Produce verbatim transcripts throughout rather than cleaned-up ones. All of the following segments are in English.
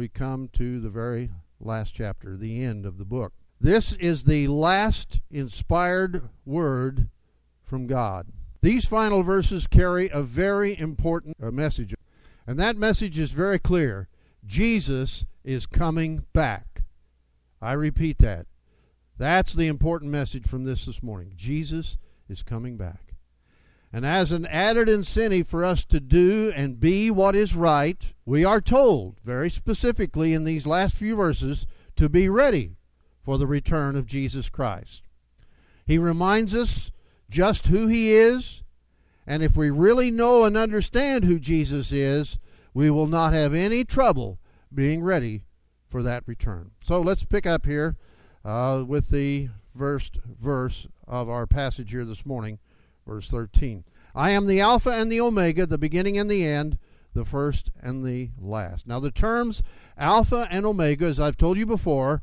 we come to the very last chapter, the end of the book. This is the last inspired word from God. These final verses carry a very important uh, message, and that message is very clear. Jesus is coming back. I repeat that. That's the important message from this this morning. Jesus is coming back. And as an added incentive for us to do and be what is right, we are told very specifically in these last few verses to be ready for the return of Jesus Christ. He reminds us just who He is, and if we really know and understand who Jesus is, we will not have any trouble being ready for that return. So let's pick up here uh, with the first verse of our passage here this morning, verse thirteen. I am the Alpha and the Omega, the beginning and the end, the first and the last. Now the terms Alpha and Omega, as I've told you before,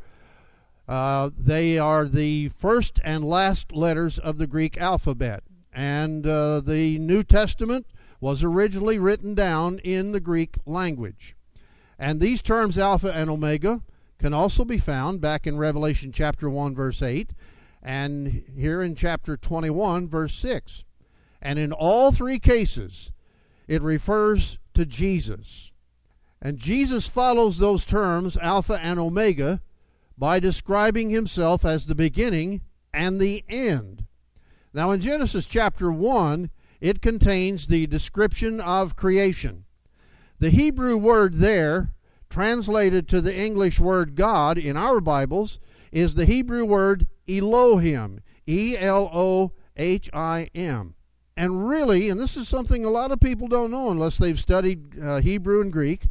uh, they are the first and last letters of the Greek alphabet. And uh, the New Testament was originally written down in the Greek language. And these terms Alpha and Omega can also be found back in Revelation chapter one, verse eight, and here in chapter twenty-one, verse six. And in all three cases, it refers to Jesus. And Jesus follows those terms, Alpha and Omega, by describing Himself as the beginning and the end. Now in Genesis chapter one, it contains the description of creation. The Hebrew word there, translated to the English word God in our Bibles, is the Hebrew word Elohim, E L O H I M. And really, and this is something a lot of people don't know unless they've studied uh, Hebrew and Greek,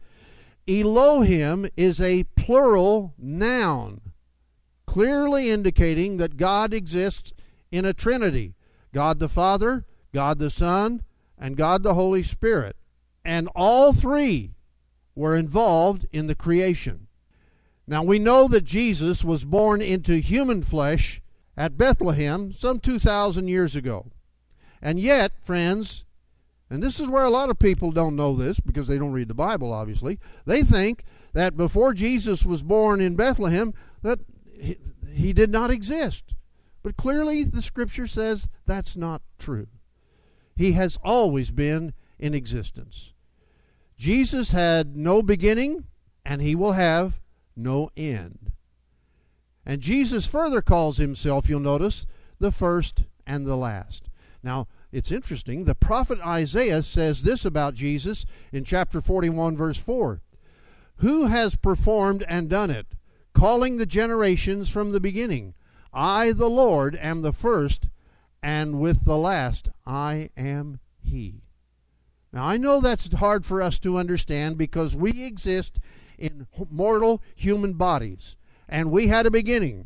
Elohim is a plural noun, clearly indicating that God exists in a Trinity. God the Father, God the Son, and God the Holy Spirit. And all three were involved in the creation. Now we know that Jesus was born into human flesh at Bethlehem some two thousand years ago. And yet, friends, and this is where a lot of people don't know this because they don't read the Bible, obviously. They think that before Jesus was born in Bethlehem, that he, he did not exist. But clearly the Scripture says that's not true. He has always been in existence. Jesus had no beginning, and He will have no end. And Jesus further calls Himself, you'll notice, the first and the last. Now, it's interesting. The prophet Isaiah says this about Jesus in chapter forty-one, verse four. Who has performed and done it, calling the generations from the beginning? I, the Lord, am the first, and with the last I am He. Now, I know that's hard for us to understand because we exist in mortal human bodies, and we had a beginning.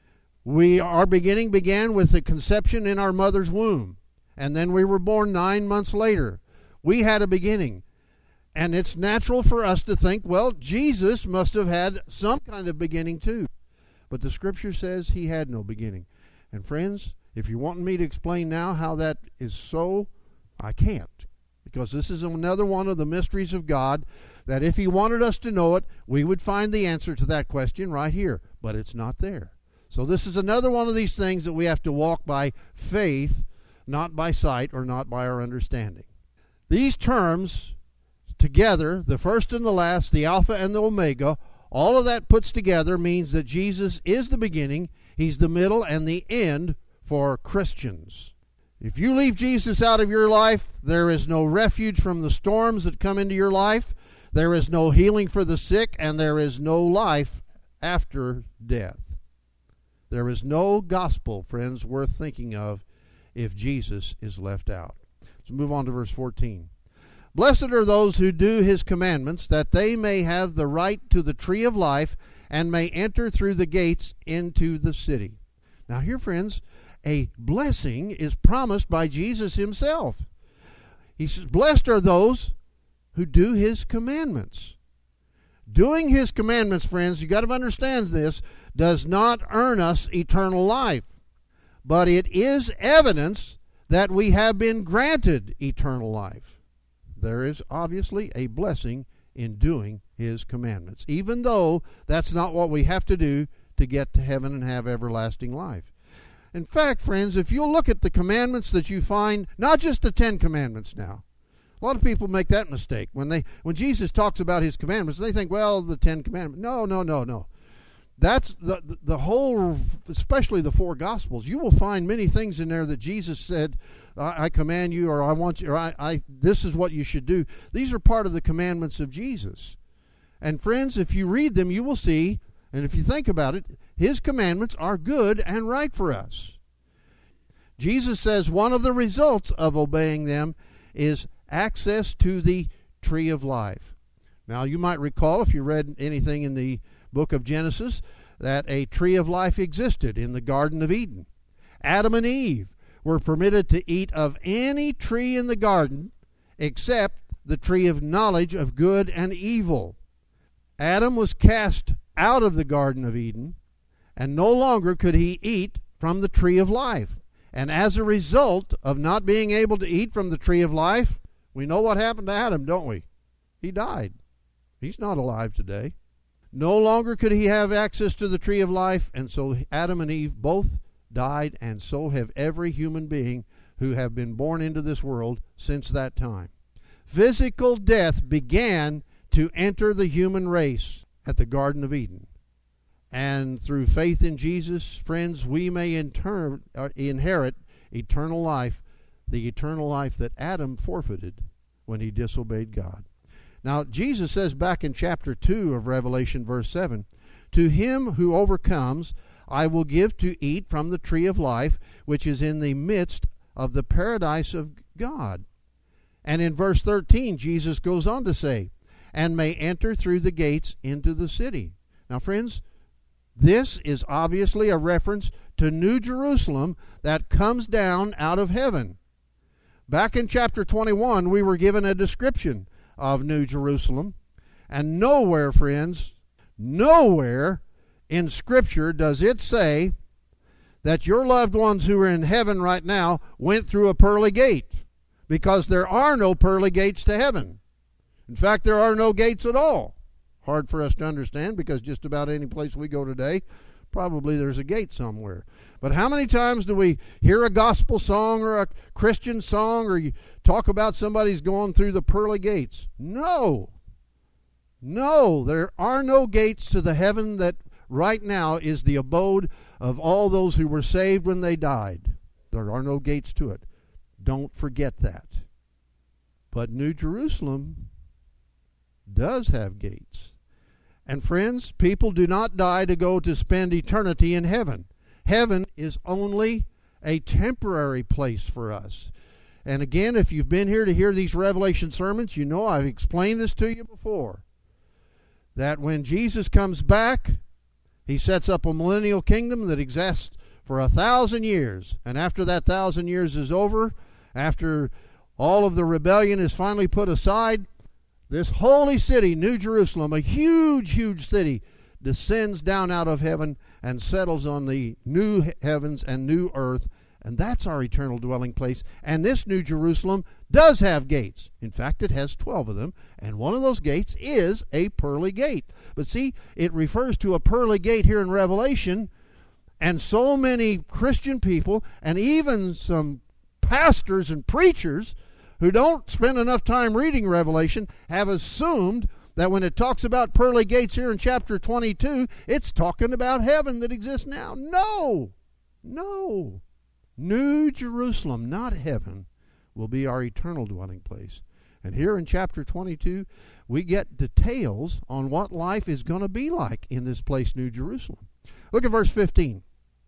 We, our beginning began with the conception in our mother's womb. And then we were born nine months later. We had a beginning. And it's natural for us to think, well, Jesus must have had some kind of beginning too. But the Scripture says He had no beginning. And friends, if you want me to explain now how that is so, I can't. Because this is another one of the mysteries of God, that if He wanted us to know it, we would find the answer to that question right here. But it's not there. So this is another one of these things that we have to walk by faith, not by sight or not by our understanding. These terms together, the first and the last, the Alpha and the Omega, all of that puts together means that Jesus is the beginning, He's the middle, and the end for Christians. If you leave Jesus out of your life, there is no refuge from the storms that come into your life, there is no healing for the sick, and there is no life after death. There is no gospel, friends, worth thinking of if Jesus is left out. Let's move on to verse fourteen. Blessed are those who do His commandments, that they may have the right to the tree of life, and may enter through the gates into the city. Now here, friends, a blessing is promised by Jesus Himself. He says, blessed are those who do His commandments. Doing His commandments, friends, you've got to understand this, does not earn us eternal life. But it is evidence that we have been granted eternal life. There is obviously a blessing in doing his commandments, even though that's not what we have to do to get to heaven and have everlasting life. In fact, friends, if you look at the commandments that you find, not just the Ten Commandments now. A lot of people make that mistake. When they when Jesus talks about his commandments, they think, well, the Ten Commandments. No, no, no, no. That's the, the the whole, especially the four Gospels. You will find many things in there that Jesus said, I, I command you, or I want you, or I, I this is what you should do. These are part of the commandments of Jesus. And friends, if you read them, you will see, and if you think about it, his commandments are good and right for us. Jesus says one of the results of obeying them is access to the tree of life. Now, you might recall, if you read anything in the book of Genesis, that a tree of life existed in the Garden of Eden. Adam and Eve were permitted to eat of any tree in the garden except the tree of knowledge of good and evil. Adam was cast out of the Garden of Eden, and no longer could he eat from the tree of life. And as a result of not being able to eat from the tree of life, we know what happened to Adam, don't we? He died. He's not alive today. No longer could he have access to the tree of life, and so Adam and Eve both died, and so have every human being who have been born into this world since that time. Physical death began to enter the human race at the Garden of Eden. And through faith in Jesus, friends, we may inter- uh, inherit eternal life, the eternal life that Adam forfeited when he disobeyed God. Now, Jesus says back in chapter two of Revelation, verse seven, to him who overcomes, I will give to eat from the tree of life, which is in the midst of the paradise of God. And in verse thirteen, Jesus goes on to say, and may enter through the gates into the city. Now, friends, this is obviously a reference to New Jerusalem that comes down out of heaven. Back in chapter twenty-one, we were given a description of New Jerusalem. And nowhere, friends, nowhere in Scripture does it say that your loved ones who are in heaven right now went through a pearly gate, because there are no pearly gates to heaven. In fact, there are no gates at all. Hard for us to understand, because just about any place we go today, probably there's a gate somewhere. But how many times do we hear a gospel song or a Christian song, or you talk about somebody's going through the pearly gates? No. No, there are no gates to the heaven that right now is the abode of all those who were saved when they died. There are no gates to it. Don't forget that. But New Jerusalem does have gates. And friends, people do not die to go to spend eternity in heaven. Heaven is only a temporary place for us. And again, if you've been here to hear these Revelation sermons, you know I've explained this to you before. That when Jesus comes back, he sets up a millennial kingdom that exists for a thousand years. And after that thousand years is over, after all of the rebellion is finally put aside, this holy city, New Jerusalem, a huge, huge city, descends down out of heaven and settles on the new heavens and new earth. And that's our eternal dwelling place. And this New Jerusalem does have gates. In fact, it has twelve of them. And one of those gates is a pearly gate. But see, it refers to a pearly gate here in Revelation. And so many Christian people, and even some pastors and preachers who don't spend enough time reading Revelation, have assumed that when it talks about pearly gates here in chapter twenty-two, it's talking about heaven that exists now. No! No! New Jerusalem, not heaven, will be our eternal dwelling place. And here in chapter twenty-two, we get details on what life is going to be like in this place, New Jerusalem. Look at verse fifteen.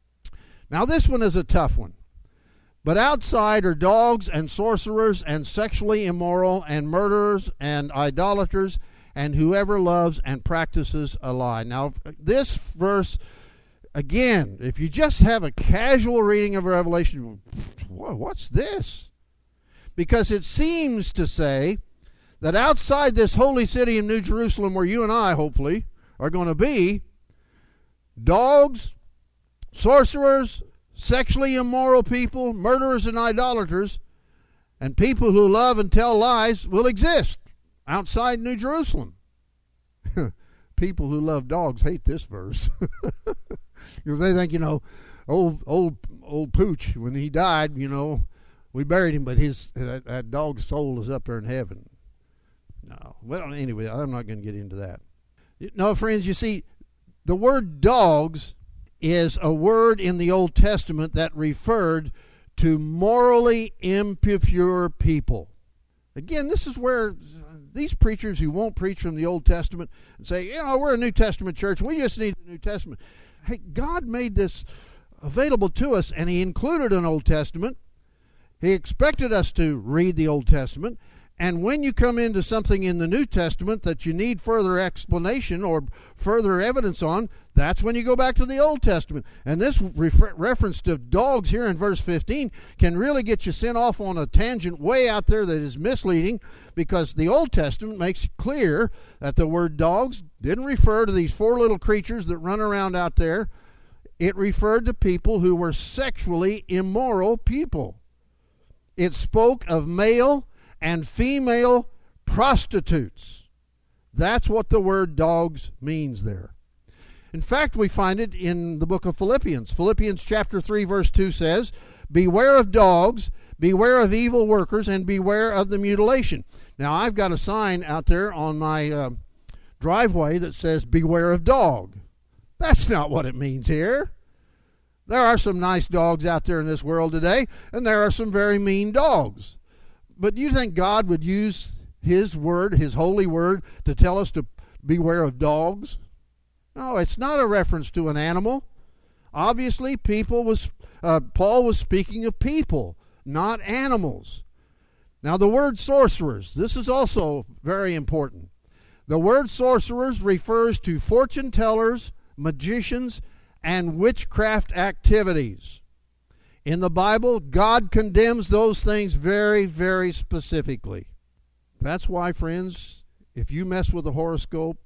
Now this one is a tough one. But outside are dogs and sorcerers and sexually immoral and murderers and idolaters and whoever loves and practices a lie. Now, this verse, again, if you just have a casual reading of Revelation, what's this? Because it seems to say that outside this holy city in New Jerusalem, where you and I, hopefully, are going to be, dogs, sorcerers, sexually immoral people, murderers and idolaters, and people who love and tell lies will exist outside New Jerusalem. people who love dogs hate this verse. Because they think, you know, old old old Pooch, when he died, you know, we buried him, but his that, that dog's soul is up there in heaven. No. Well, anyway, I'm not going to get into that. No, friends, you see, the word dogs is a word in the Old Testament that referred to morally impure people. Again, this is where these preachers who won't preach from the Old Testament and say, you know, we're a New Testament church, we just need the New Testament. Hey, God made this available to us, and He included an Old Testament. He expected us to read the Old Testament. And when you come into something in the New Testament that you need further explanation or further evidence on, that's when you go back to the Old Testament. And this refer- reference to dogs here in verse fifteen can really get you sent off on a tangent way out there that is misleading, because the Old Testament makes it clear that the word dogs didn't refer to these four little creatures that run around out there. It referred to people who were sexually immoral people. It spoke of male and female prostitutes. That's what the word dogs means there. In fact, we find it in the book of Philippians. Philippians chapter three verse two says, beware of dogs, beware of evil workers, and beware of the mutilation. Now, I've got a sign out there on my uh, driveway that says, beware of dog. That's not what it means here. There are some nice dogs out there in this world today, and there are some very mean dogs. But do you think God would use His word, His holy word, to tell us to beware of dogs? No, it's not a reference to an animal. Obviously, people was uh, Paul was speaking of people, not animals. Now, the word sorcerers, this is also very important. The word sorcerers refers to fortune tellers, magicians, and witchcraft activities. In the Bible, God condemns those things very, very specifically. That's why, friends, if you mess with a horoscope,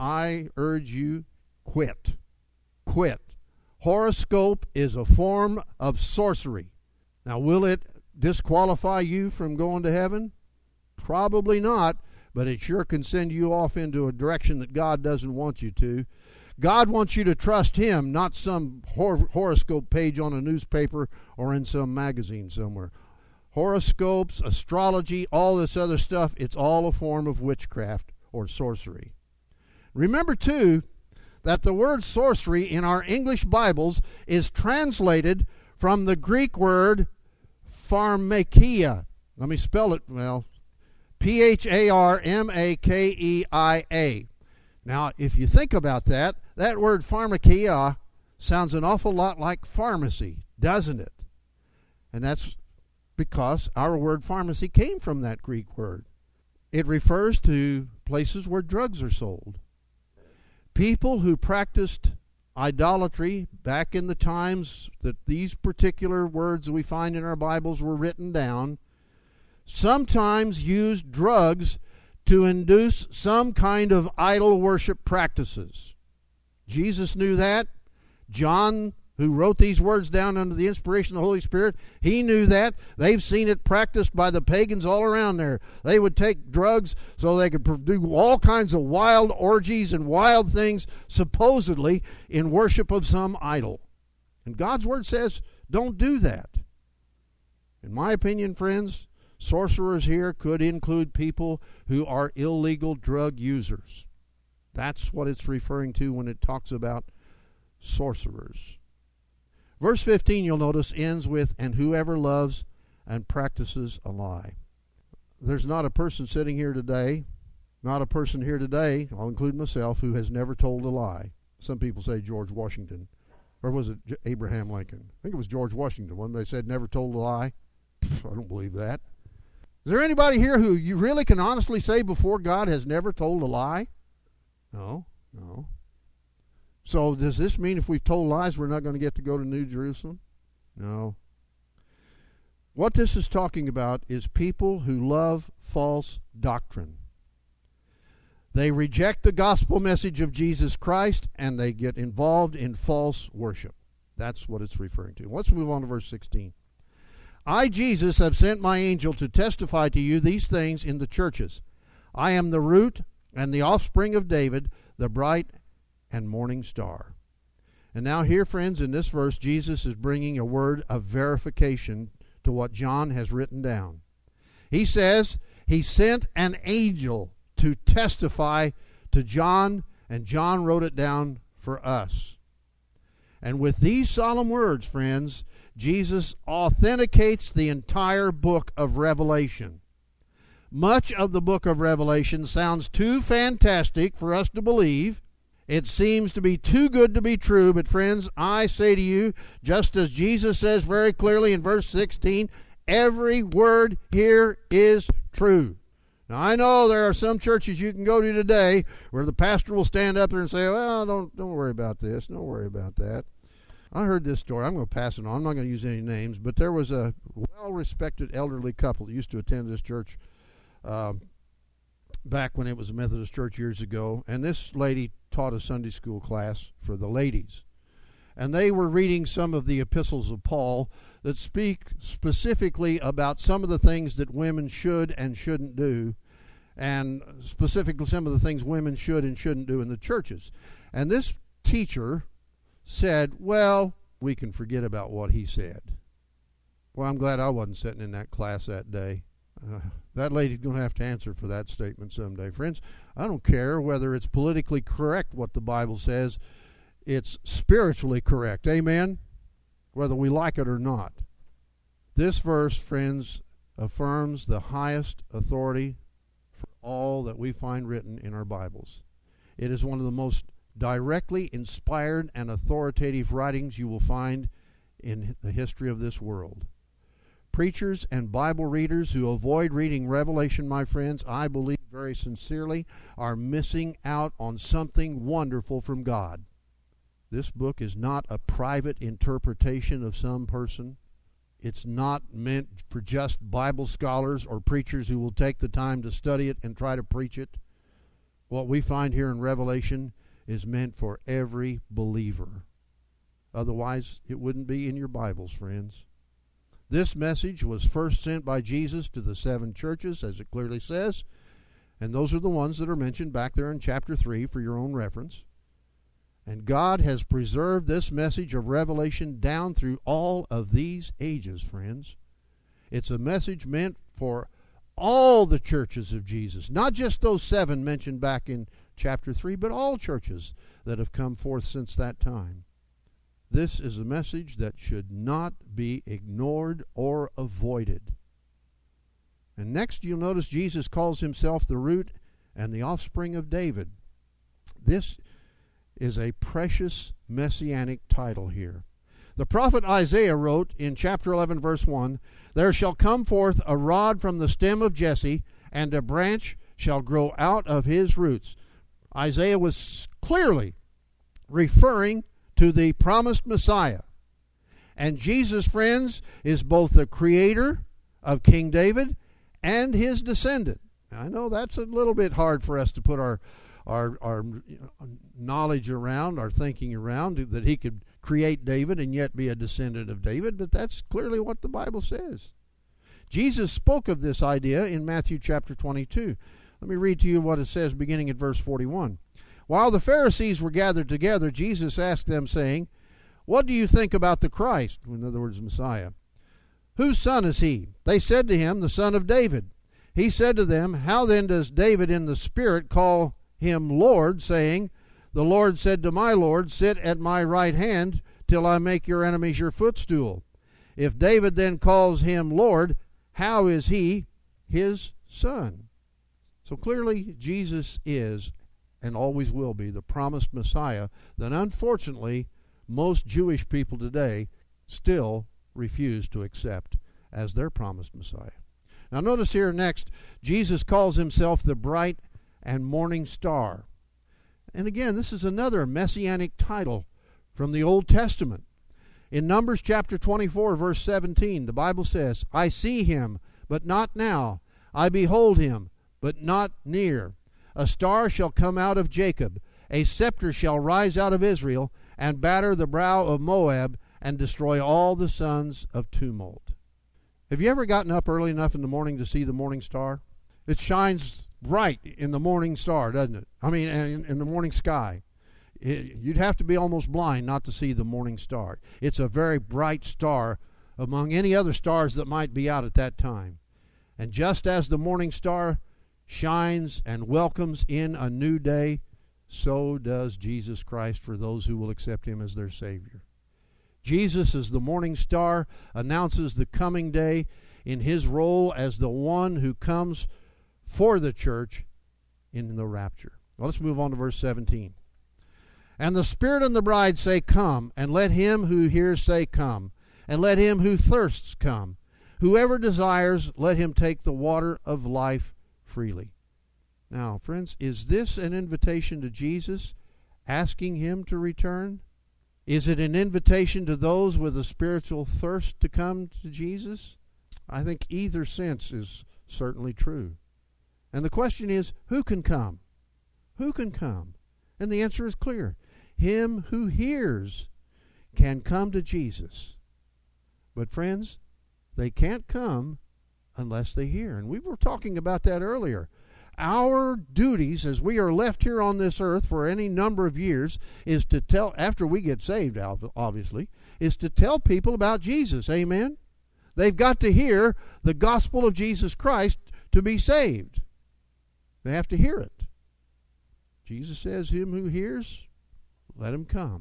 I urge you, quit. Quit. Horoscope is a form of sorcery. Now, will it disqualify you from going to heaven? Probably not, but it sure can send you off into a direction that God doesn't want you to. God wants you to trust Him, not some hor- horoscope page on a newspaper or in some magazine somewhere. Horoscopes, astrology, all this other stuff, it's all a form of witchcraft or sorcery. Remember, too, that the word sorcery in our English Bibles is translated from the Greek word pharmakeia. Let me spell it, well, P H A R M A K E I A. Now, if you think about that, that word pharmakeia sounds an awful lot like pharmacy, doesn't it? And that's because our word pharmacy came from that Greek word. It refers to places where drugs are sold. People who practiced idolatry back in the times that these particular words we find in our Bibles were written down, sometimes used drugs to induce some kind of idol worship practices. Jesus knew that. John, who wrote these words down under the inspiration of the Holy Spirit, he knew that. They've seen it practiced by the pagans all around there. They would take drugs so they could do all kinds of wild orgies and wild things, supposedly in worship of some idol. And God's Word says, don't do that. In my opinion, friends, sorcerers here could include people who are illegal drug users. That's what it's referring to when it talks about sorcerers. Verse fifteen, you'll notice, ends with, and whoever loves and practices a lie. There's not a person sitting here today, not a person here today, I'll include myself, who has never told a lie. Some people say George Washington, or was it Abraham Lincoln? I think it was George Washington when they said never told a lie. Pff, I don't believe that. Is there anybody here who you really can honestly say before God has never told a lie? No, no. So does this mean if we've told lies we're not going to get to go to New Jerusalem? No. What this is talking about is people who love false doctrine. They reject the gospel message of Jesus Christ and they get involved in false worship. That's what it's referring to. Let's move on to verse sixteen. I, Jesus, have sent my angel to testify to you these things in the churches. I am the root and the offspring of David, the bright and morning star. And now here, friends, in this verse, Jesus is bringing a word of verification to what John has written down. He says he sent an angel to testify to John, and John wrote it down for us. And with these solemn words, friends, Jesus authenticates the entire book of Revelation. Much of the book of Revelation sounds too fantastic for us to believe. It seems to be too good to be true, but friends, I say to you, just as Jesus says very clearly in verse sixteen, every word here is true. Now, I know there are some churches you can go to today where the pastor will stand up there and say, well, don't, don't worry about this, don't worry about that. I heard this story. I'm going to pass it on. I'm not going to use any names, but there was a well-respected elderly couple that used to attend this church uh, back when it was a Methodist church years ago, and this lady taught a Sunday school class for the ladies. And they were reading some of the epistles of Paul that speak specifically about some of the things that women should and shouldn't do, and specifically some of the things women should and shouldn't do in the churches. And this teacher said, well, we can forget about what he said. Well, I'm glad I wasn't sitting in that class that day. Uh, that lady's going to have to answer for that statement someday. Friends, I don't care whether it's politically correct what the Bible says. It's spiritually correct. Amen? Whether we like it or not. This verse, friends, affirms the highest authority for all that we find written in our Bibles. It is one of the most directly inspired and authoritative writings you will find in the history of this world. Preachers and Bible readers who avoid reading Revelation, my friends, I believe very sincerely, are missing out on something wonderful from God. This book is not a private interpretation of some person. It's not meant for just Bible scholars or preachers who will take the time to study it and try to preach it. What we find here in Revelation is meant for every believer. Otherwise, it wouldn't be in your Bibles, friends. This message was first sent by Jesus to the seven churches, as it clearly says, and those are the ones that are mentioned back there in chapter three for your own reference. And God has preserved this message of Revelation down through all of these ages, friends. It's a message meant for all the churches of Jesus, not just those seven mentioned back in chapter three, but all churches that have come forth since that time. This is a message that should not be ignored or avoided. And next you'll notice Jesus calls himself the root and the offspring of David. This is a precious messianic title here. The prophet Isaiah wrote in chapter eleven, verse one, "There shall come forth a rod from the stem of Jesse, and a branch shall grow out of his roots." Isaiah was clearly referring to the promised Messiah. And Jesus, friends, is both the creator of King David and his descendant. Now, I know that's a little bit hard for us to put our our, our knowledge around, our thinking around, that he could create David and yet be a descendant of David, but that's clearly what the Bible says. Jesus spoke of this idea in Matthew chapter twenty-two. Let me read to you what it says beginning at verse forty-one. While the Pharisees were gathered together, Jesus asked them, saying, "What do you think about the Christ?" In other words, Messiah. "Whose son is he?" They said to him, "The son of David." He said to them, "How then does David in the Spirit call him Lord, saying, 'The Lord said to my Lord, sit at my right hand till I make your enemies your footstool'? If David then calls him Lord, how is he his son?" So clearly Jesus is and always will be the promised Messiah that unfortunately most Jewish people today still refuse to accept as their promised Messiah. Now notice here next, Jesus calls himself the bright and morning star. And again, this is another messianic title from the Old Testament. In Numbers chapter twenty-four, verse seventeen, the Bible says, "I see him, but not now. I behold him, but not near. A star shall come out of Jacob, a scepter shall rise out of Israel, and batter the brow of Moab, and destroy all the sons of tumult." Have you ever gotten up early enough in the morning to see the morning star? It shines bright in the morning star, doesn't it? I mean, in, in the morning sky. It, you'd have to be almost blind not to see the morning star. It's a very bright star among any other stars that might be out at that time. And just as the morning star shines and welcomes in a new day, so does Jesus Christ for those who will accept him as their Savior. Jesus, as the morning star, announces the coming day in his role as the one who comes for the church in the rapture. Well, let's move on to verse seventeen. And the Spirit and the bride say, Come, and let him who hears say, Come, and let him who thirsts come. Whoever desires, let him take the water of life freely. Now, friends, is this an invitation to Jesus, asking him to return? Is it an invitation to those with a spiritual thirst to come to Jesus? I think either sense is certainly true. And the question is, who can come? Who can come? And the answer is clear. Him who hears can come to Jesus. But friends, they can't come unless they hear. And we were talking about that earlier. Our duties as we are left here on this earth for any number of years is to tell, after we get saved, obviously, is to tell people about Jesus. Amen? They've got to hear the gospel of Jesus Christ to be saved. They have to hear it. Jesus says, Him who hears, let him come.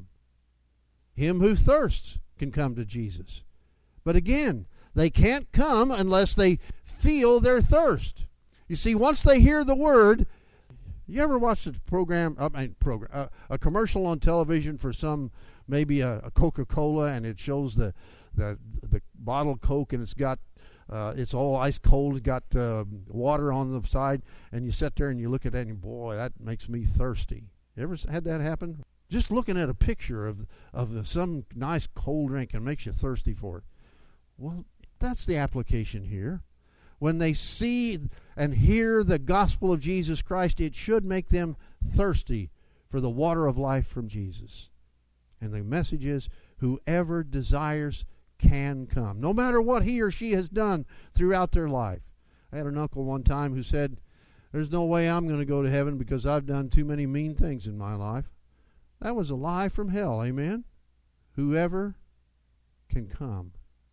Him who thirsts can come to Jesus. But again, they can't come unless they feel their thirst. You see, once they hear the word, you ever watched a program, I mean, program, uh, a commercial on television for some, maybe a, a Coca-Cola, and it shows the the the bottle of Coke, and it's got, uh, it's all ice cold, it's got uh, water on the side, and you sit there and you look at that, and boy, that makes me thirsty. You ever had that happen? Just looking at a picture of of some nice cold drink and makes you thirsty for it. Well, that's the application here. When they see and hear the gospel of Jesus Christ, it should make them thirsty for the water of life from Jesus. And the message is, whoever desires can come, no matter what he or she has done throughout their life. I had an uncle one time who said, there's no way I'm going to go to heaven because I've done too many mean things in my life. That was a lie from hell, amen? Whoever can come.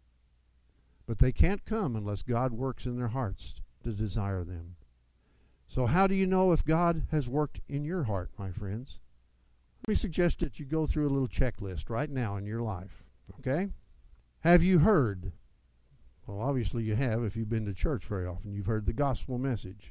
But they can't come unless God works in their hearts to desire them. So how do you know if God has worked in your heart, my friends? Let me suggest that you go through a little checklist right now in your life. Okay? Have you heard? Well, obviously you have if you've been to church very often. You've heard the gospel message.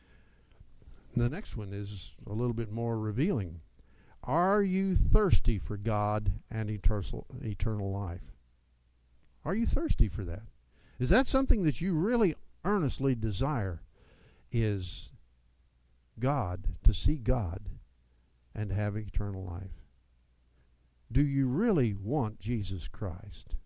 The next one is a little bit more revealing. Are you thirsty for God and eternal life? Are you thirsty for that? Is that something that you really earnestly desire, is God, to see God and have eternal life? Do you really want Jesus Christ?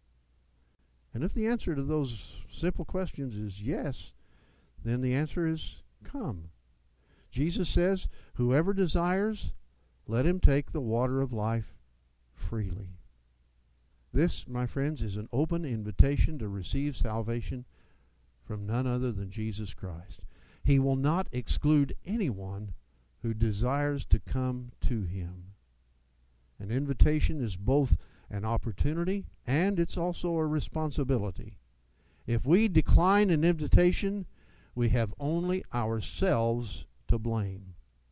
And if the answer to those simple questions is yes, then the answer is come. Jesus says, whoever desires, let him take the water of life freely. This, my friends, is an open invitation to receive salvation from none other than Jesus Christ. He will not exclude anyone who desires to come to him. An invitation is both an opportunity and it's also a responsibility. If we decline an invitation, we have only ourselves to blame.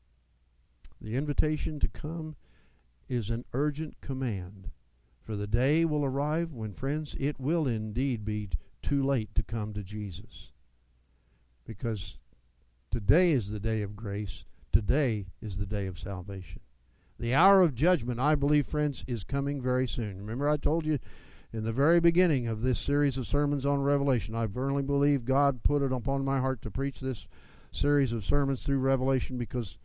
The invitation to come is an urgent command. For the day will arrive when, friends, it will indeed be too late to come to Jesus. Because today is the day of grace. Today is the day of salvation. The hour of judgment, I believe, friends, is coming very soon. Remember I told you in the very beginning of this series of sermons on Revelation, I firmly believe God put it upon my heart to preach this series of sermons through Revelation because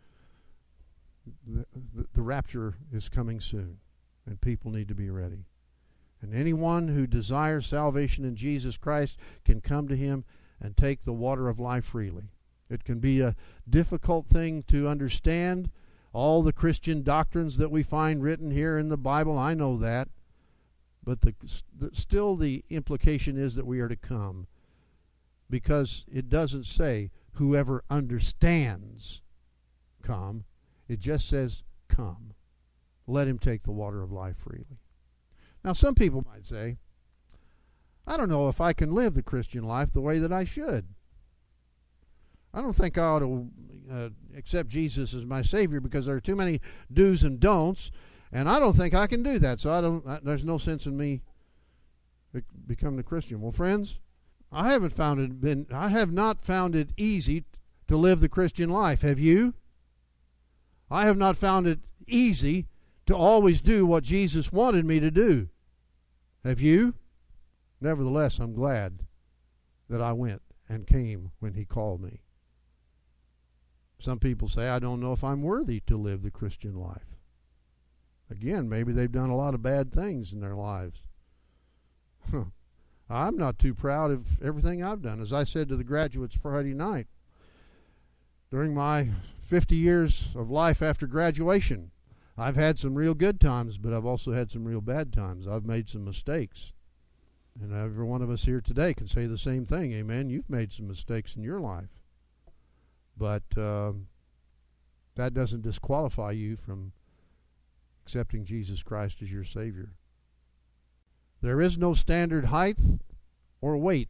the, the, the rapture is coming soon. And people need to be ready. And anyone who desires salvation in Jesus Christ can come to him and take the water of life freely. It can be a difficult thing to understand. All the Christian doctrines that we find written here in the Bible, I know that. But the, the, still the implication is that we are to come. Because it doesn't say, whoever understands, come. It just says, come. Let him take the water of life freely. Now, some people might say, I don't know if I can live the Christian life the way that I should. I don't think I ought to uh, accept Jesus as my Savior because there are too many do's and don'ts, and I don't think I can do that, so I don't. I, there's no sense in me becoming a Christian. Well, friends, I haven't found it been. I have not found it easy to live the Christian life. Have you? I have not found it easy to always do what Jesus wanted me to do. Have you? Nevertheless, I'm glad that I went and came when He called me. Some people say, I don't know if I'm worthy to live the Christian life. Again, maybe they've done a lot of bad things in their lives. Huh. I'm not too proud of everything I've done. As I said to the graduates Friday night, during my fifty years of life after graduation, I've had some real good times, but I've also had some real bad times. I've made some mistakes. And every one of us here today can say the same thing. Amen. You've made some mistakes in your life. But uh, that doesn't disqualify you from accepting Jesus Christ as your Savior. There is no standard height or weight.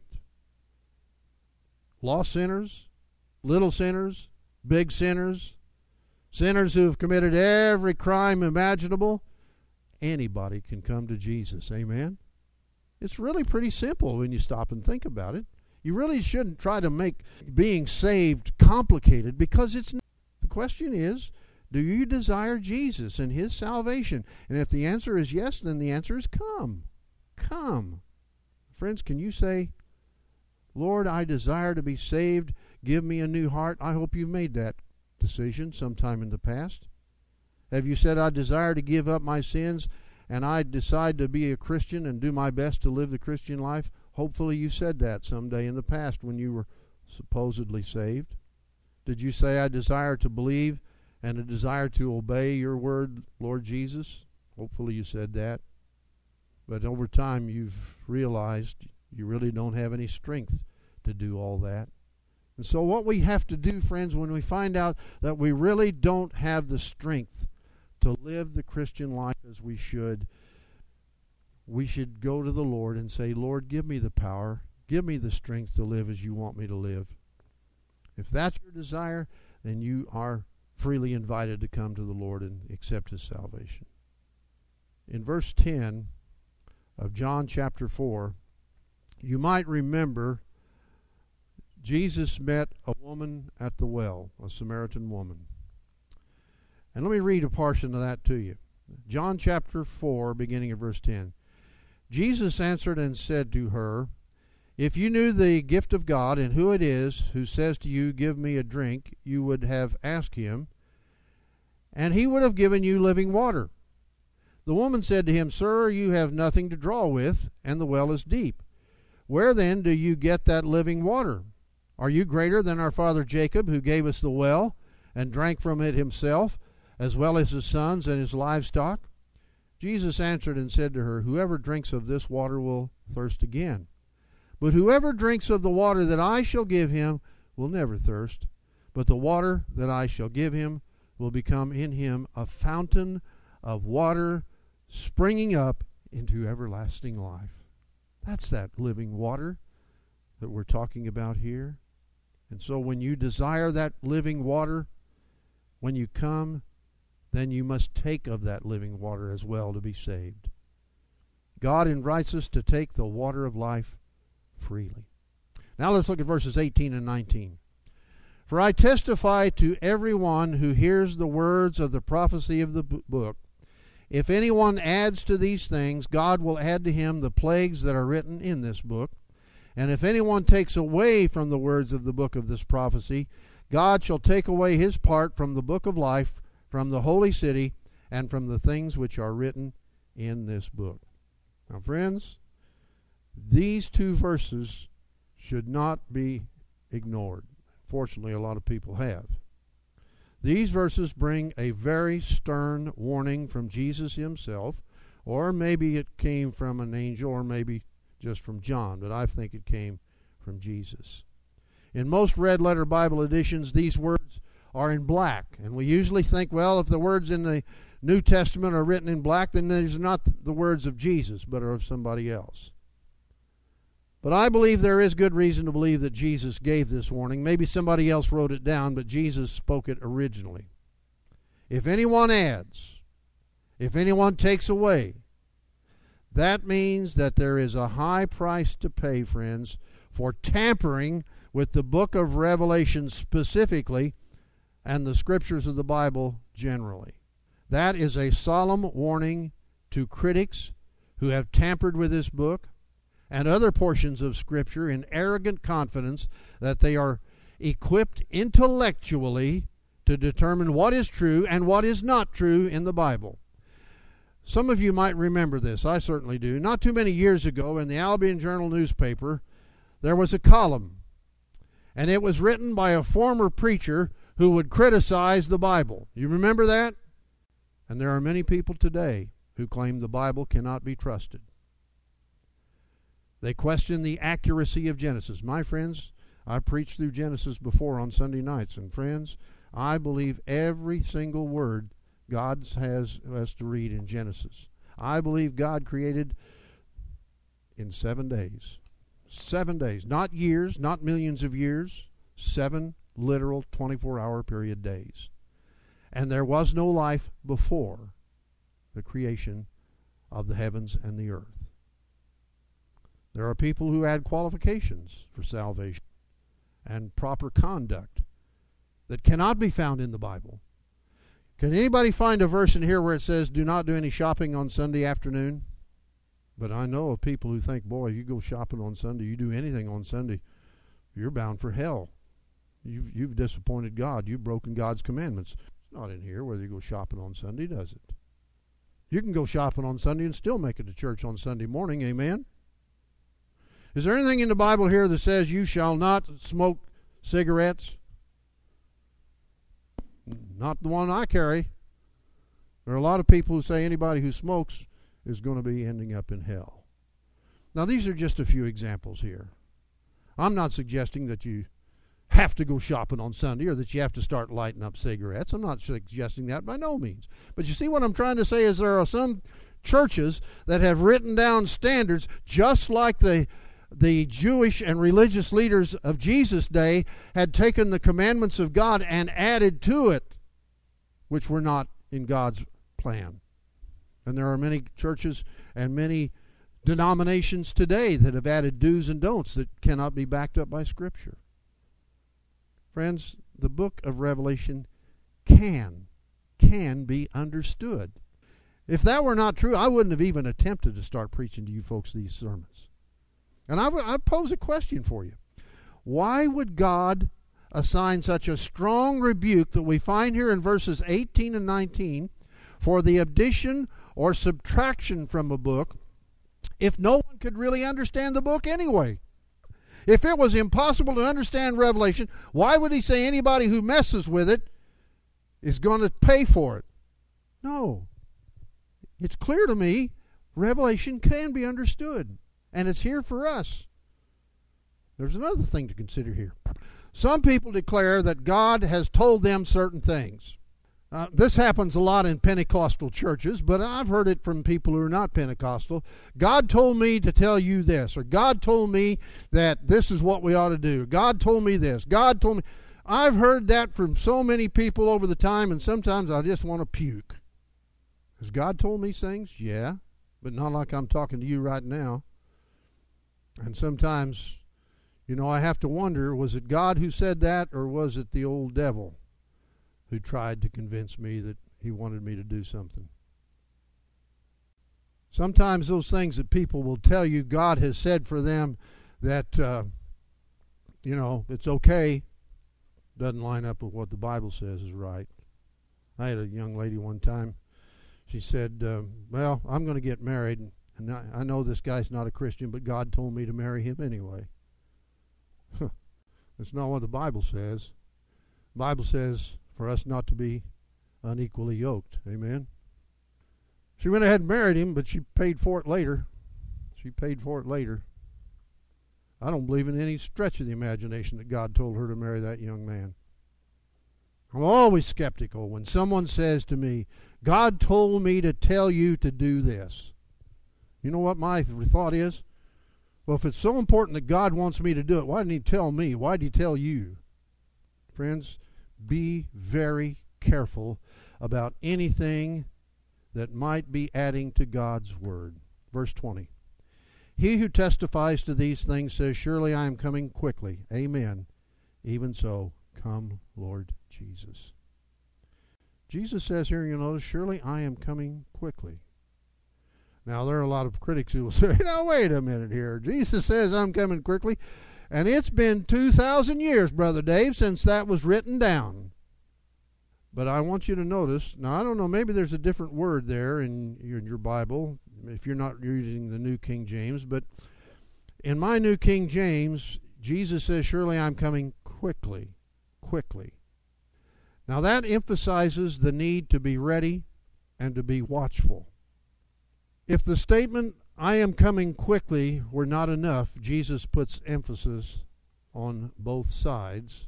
Lost sinners, little sinners, big sinners, sinners who have committed every crime imaginable, anybody can come to Jesus. Amen? It's really pretty simple when you stop and think about it. You really shouldn't try to make being saved complicated, because it's not. The question is, do you desire Jesus and His salvation? And if the answer is yes, then the answer is come. Come. Friends, can you say, Lord, I desire to be saved. Give me a new heart. I hope you've made that decision sometime in the past. Have you said, I desire to give up my sins and I decide to be a Christian and do my best to live the Christian life? Hopefully you said that someday in the past when you were supposedly saved. Did you say, I desire to believe and a desire to obey your word, Lord Jesus? Hopefully you said that. But over time you've realized you really don't have any strength to do all that. And so what we have to do, friends, when we find out that we really don't have the strength to live the Christian life as we should, we should go to the Lord and say, Lord, give me the power, give me the strength to live as you want me to live. If that's your desire, then you are freely invited to come to the Lord and accept His salvation. In verse ten of John chapter four, you might remember Jesus met a woman at the well, a Samaritan woman. And let me read a portion of that to you. John chapter four, beginning of verse ten. Jesus answered and said to her, if you knew the gift of God and who it is who says to you, give me a drink, you would have asked Him, and He would have given you living water. The woman said to Him, Sir, you have nothing to draw with, and the well is deep. Where then do you get that living water? Are you greater than our father Jacob, who gave us the well, and drank from it himself, as well as his sons and his livestock? Jesus answered and said to her, whoever drinks of this water will thirst again. But whoever drinks of the water that I shall give him will never thirst. But the water that I shall give him will become in him a fountain of water springing up into everlasting life. That's that living water that we're talking about here. And so when you desire that living water, when you come, then you must take of that living water as well to be saved. God invites us to take the water of life freely. Now let's look at verses eighteen and nineteen. For I testify to everyone who hears the words of the prophecy of the book, if anyone adds to these things, God will add to him the plagues that are written in this book. And if anyone takes away from the words of the book of this prophecy, God shall take away his part from the book of life, from the holy city, and from the things which are written in this book. Now, friends, these two verses should not be ignored. Fortunately, a lot of people have. These verses bring a very stern warning from Jesus himself, or maybe it came from an angel, or maybe just from John, but I think it came from Jesus. In most red letter Bible editions, these words are in black. And we usually think, well, if the words in the New Testament are written in black, then these are not the words of Jesus, but are of somebody else. But I believe there is good reason to believe that Jesus gave this warning. Maybe somebody else wrote it down, but Jesus spoke it originally. If anyone adds, if anyone takes away, that means that there is a high price to pay, friends, for tampering with the book of Revelation specifically and the scriptures of the Bible generally. That is a solemn warning to critics who have tampered with this book and other portions of Scripture in arrogant confidence that they are equipped intellectually to determine what is true and what is not true in the Bible. Some of you might remember this. I certainly do. Not too many years ago in the Albion Journal newspaper, there was a column, and it was written by a former preacher who would criticize the Bible. You remember that? And there are many people today who claim the Bible cannot be trusted. They question the accuracy of Genesis. My friends, I've preached through Genesis before on Sunday nights, and friends, I believe every single word God has us to read in Genesis. I believe God created in seven days. Seven days. Not years, not millions of years. Seven literal twenty-four hour period days. And there was no life before the creation of the heavens and the earth. There are people who add qualifications for salvation and proper conduct that cannot be found in the Bible. Can anybody find a verse in here where it says, do not do any shopping on Sunday afternoon? But I know of people who think, boy, you go shopping on Sunday, you do anything on Sunday, you're bound for hell. You've, you've disappointed God. You've broken God's commandments. It's not in here whether you go shopping on Sunday, does it? You can go shopping on Sunday and still make it to church on Sunday morning, amen? Is there anything in the Bible here that says you shall not smoke cigarettes? Not the one I carry. There are a lot of people who say anybody who smokes is going to be ending up in hell. Now, these are just a few examples here. I'm not suggesting that you have to go shopping on Sunday or that you have to start lighting up cigarettes. I'm not suggesting that by no means. But you see, what I'm trying to say is there are some churches that have written down standards just like the the Jewish and religious leaders of Jesus' day had taken the commandments of God and added to it, which were not in God's plan. And there are many churches and many denominations today that have added do's and don'ts that cannot be backed up by Scripture. Friends, the book of Revelation can, can be understood. If that were not true, I wouldn't have even attempted to start preaching to you folks these sermons. And I, I pose a question for you. Why would God assign such a strong rebuke that we find here in verses eighteen and nineteen for the addition or subtraction from a book if no one could really understand the book anyway? If it was impossible to understand Revelation, why would he say anybody who messes with it is going to pay for it? No. It's clear to me Revelation can be understood. And it's here for us. There's another thing to consider here. Some people declare that God has told them certain things. Uh, this happens a lot in Pentecostal churches, but I've heard it from people who are not Pentecostal. God told me to tell you this, or God told me that this is what we ought to do. God told me this. God told me. I've heard that from so many people over the time, and sometimes I just want to puke. Has God told me things? Yeah, but not like I'm talking to you right now. And sometimes, you know, I have to wonder, was it God who said that, or was it the old devil who tried to convince me that he wanted me to do something? Sometimes those things that people will tell you God has said for them that, uh, you know, it's okay, doesn't line up with what the Bible says is right. I had a young lady one time, she said, uh, well, I'm going to get married, and And I, I know this guy's not a Christian, but God told me to marry him anyway. That's not what the Bible says. The Bible says for us not to be unequally yoked. Amen? She went ahead and married him, but she paid for it later. She paid for it later. I don't believe in any stretch of the imagination that God told her to marry that young man. I'm always skeptical when someone says to me, God told me to tell you to do this. You know what my thought is? Well, if it's so important that God wants me to do it, why didn't he tell me? Why did he tell you? Friends, be very careful about anything that might be adding to God's word. Verse twenty. He who testifies to these things says, surely I am coming quickly. Amen. Even so, come, Lord Jesus. Jesus says here, you notice, surely I am coming quickly. Now, there are a lot of critics who will say, now, wait a minute here. Jesus says I'm coming quickly, and it's been two thousand years, Brother Dave, since that was written down. But I want you to notice, now, I don't know, maybe there's a different word there in your, in your Bible, if you're not using the New King James, but in my New King James, Jesus says, surely I'm coming quickly, quickly. Now, that emphasizes the need to be ready and to be watchful. If the statement, I am coming quickly, were not enough, Jesus puts emphasis on both sides.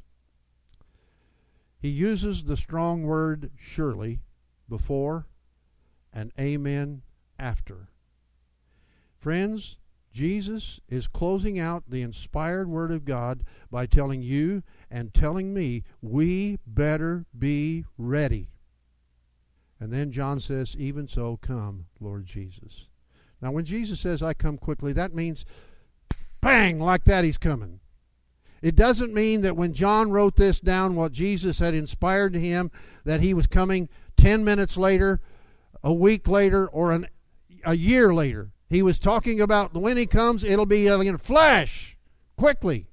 He uses the strong word surely before and amen after. Friends, Jesus is closing out the inspired word of God by telling you and telling me we better be ready. And then John says, even so, come, Lord Jesus. Now, when Jesus says, I come quickly, that means, bang, like that he's coming. It doesn't mean that when John wrote this down, what Jesus had inspired to him, that he was coming ten minutes later, a week later, or an, a year later. He was talking about when he comes, it'll be in a flash, quickly.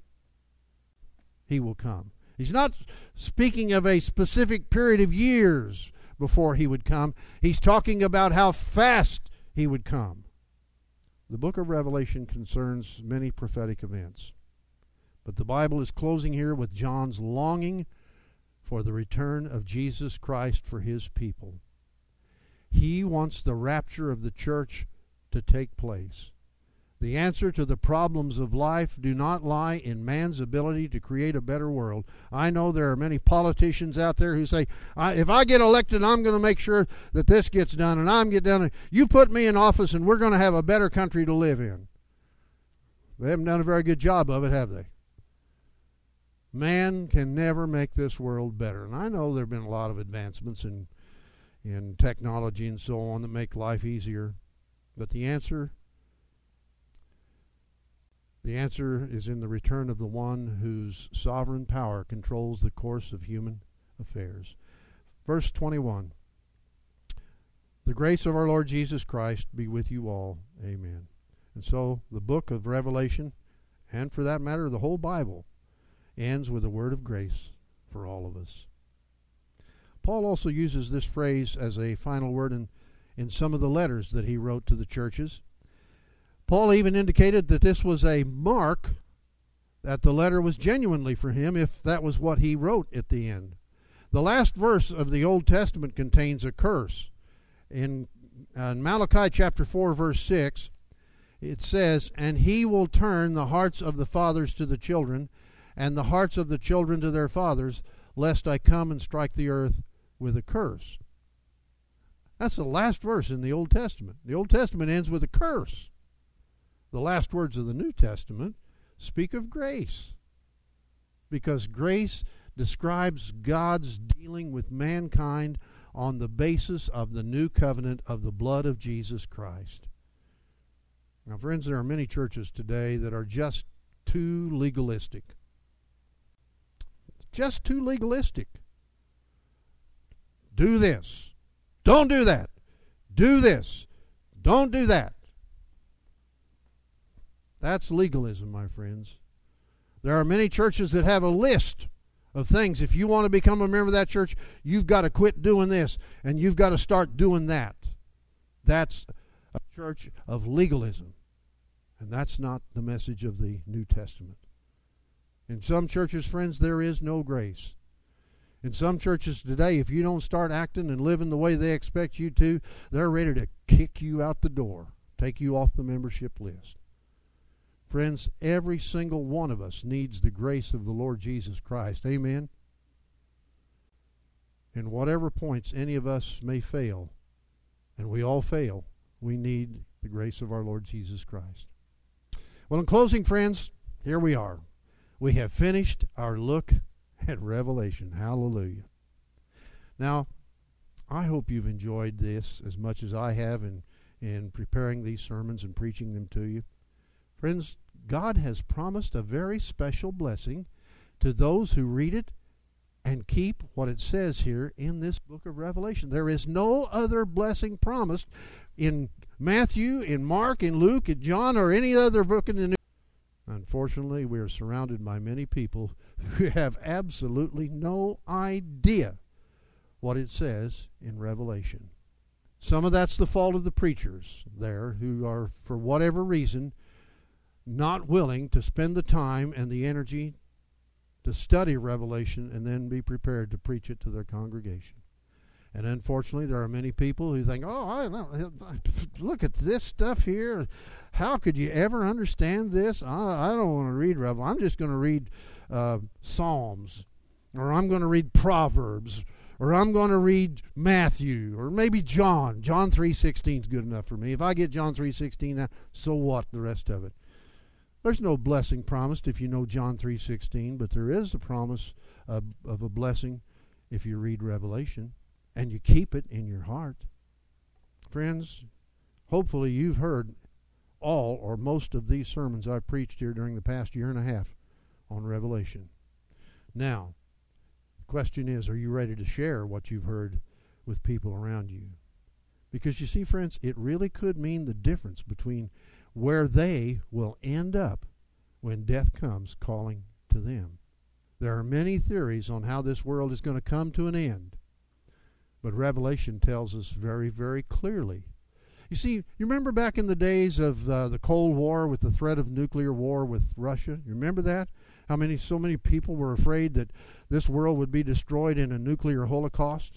He will come. He's not speaking of a specific period of years before he would come. He's talking about how fast he would come. The book of Revelation concerns many prophetic events. But the Bible is closing here with John's longing for the return of Jesus Christ for his people. He wants the rapture of the church to take place. The answer to the problems of life do not lie in man's ability to create a better world. I know there are many politicians out there who say, I, if I get elected, I'm going to make sure that this gets done, and I'm get done. You put me in office, and we're going to have a better country to live in. They haven't done a very good job of it, have they? Man can never make this world better. And I know there have been a lot of advancements in, in technology and so on that make life easier. But the answer, the answer is in the return of the one whose sovereign power controls the course of human affairs. Verse twenty-one. The grace of our Lord Jesus Christ be with you all. Amen. And so the book of Revelation, and for that matter the whole Bible, ends with a word of grace for all of us. Paul also uses this phrase as a final word in, in some of the letters that he wrote to the churches. Paul even indicated that this was a mark that the letter was genuinely for him if that was what he wrote at the end. The last verse of the Old Testament contains a curse. In, uh, in Malachi chapter four, verse six, it says, and he will turn the hearts of the fathers to the children, and the hearts of the children to their fathers, lest I come and strike the earth with a curse. That's the last verse in the Old Testament. The Old Testament ends with a curse. The last words of the New Testament speak of grace, because grace describes God's dealing with mankind on the basis of the new covenant of the blood of Jesus Christ. Now, friends, there are many churches today that are just too legalistic. Just too legalistic. Do this. Don't do that. Do this. Don't do that. That's legalism, my friends. There are many churches that have a list of things. If you want to become a member of that church, you've got to quit doing this, and you've got to start doing that. That's a church of legalism. And that's not the message of the New Testament. In some churches, friends, there is no grace. In some churches today, if you don't start acting and living the way they expect you to, they're ready to kick you out the door, take you off the membership list. Friends, every single one of us needs the grace of the Lord Jesus Christ. Amen? In whatever points any of us may fail, and we all fail, we need the grace of our Lord Jesus Christ. Well, in closing, friends, here we are. We have finished our look at Revelation. Hallelujah. Now, I hope you've enjoyed this as much as I have in, in preparing these sermons and preaching them to you. Friends, God has promised a very special blessing to those who read it and keep what it says here in this book of Revelation. There is no other blessing promised in Matthew, in Mark, in Luke, in John, or any other book in the New. Unfortunately, we are surrounded by many people who have absolutely no idea what it says in Revelation. Some of that's the fault of the preachers there, who are, for whatever reason, not willing to spend the time and the energy to study Revelation and then be prepared to preach it to their congregation. And unfortunately, there are many people who think, oh, I don't, look at this stuff here. How could you ever understand this? I, I don't want to read Revelation. I'm just going to read uh, Psalms, or I'm going to read Proverbs, or I'm going to read Matthew, or maybe John. John three sixteen is good enough for me. If I get John three sixteen, so what, the rest of it? There's no blessing promised if you know John three sixteen, but there is a promise of, of a blessing if you read Revelation and you keep it in your heart. Friends, hopefully you've heard all or most of these sermons I've preached here during the past year and a half on Revelation. Now, the question is, are you ready to share what you've heard with people around you? Because you see, friends, it really could mean the difference between where they will end up when death comes calling to them. There are many theories on how this world is going to come to an end, but Revelation tells us very, very clearly. You see, you remember back in the days of uh, the Cold War with the threat of nuclear war with Russia? You remember that? How many, so many people were afraid that this world would be destroyed in a nuclear holocaust?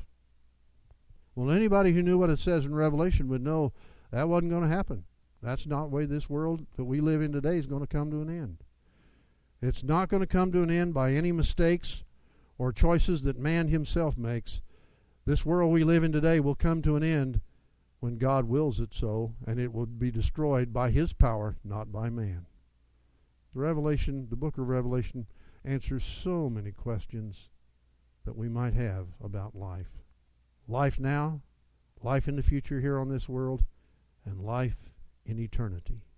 Well, anybody who knew what it says in Revelation would know that wasn't going to happen. That's not the way this world that we live in today is going to come to an end. It's not going to come to an end by any mistakes or choices that man himself makes. This world we live in today will come to an end when God wills it so, and it will be destroyed by His power, not by man. The Revelation, the book of Revelation, answers so many questions that we might have about life. Life now, life in the future here on this world, and life in eternity.